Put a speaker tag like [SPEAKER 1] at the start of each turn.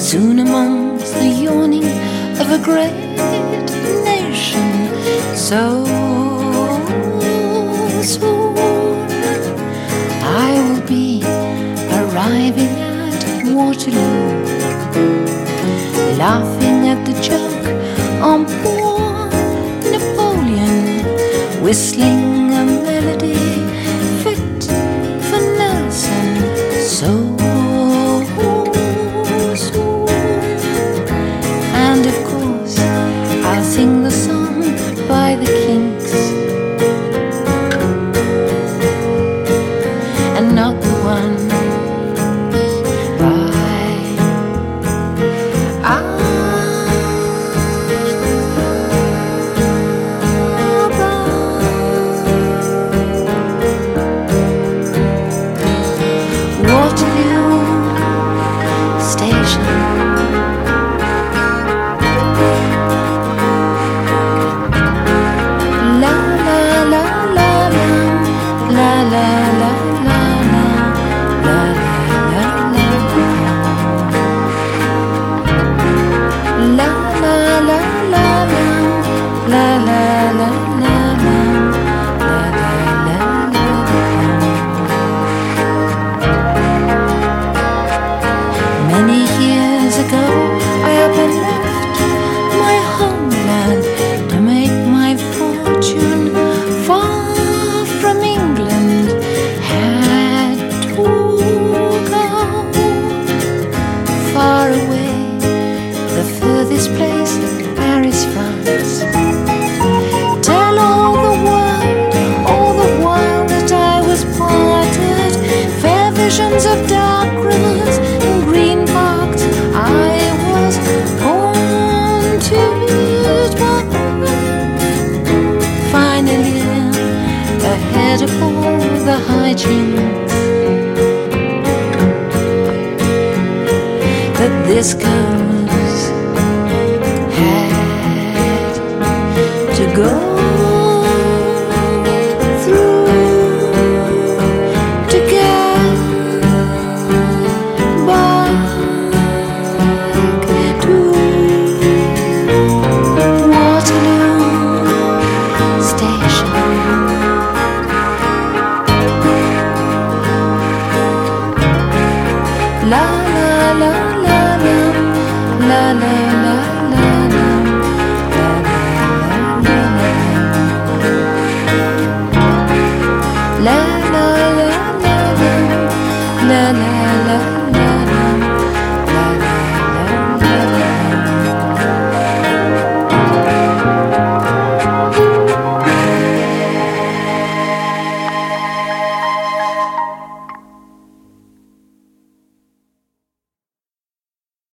[SPEAKER 1] soon amongst the yawning of a great nation. So soon I will be arriving at Waterloo, laughing at the joke on poor Napoleon, whistling a melody fit for Nelson. So soon, and of course I'll sing the song by the Kinks, and not the one by Waterloo Station. La la la la la la la la la la la la la la la la la la la la. Many years ago I up and left my homeland to make my fortune far from England. Had to go far away, the furthest place, Paris, France. Tell all the world that I was parted, fair visions of dark rivers and green parks. I was haunted, but finally ahead of all the hijinks that this girl's had to go through to get back to Waterloo Station. La la la la la la la la.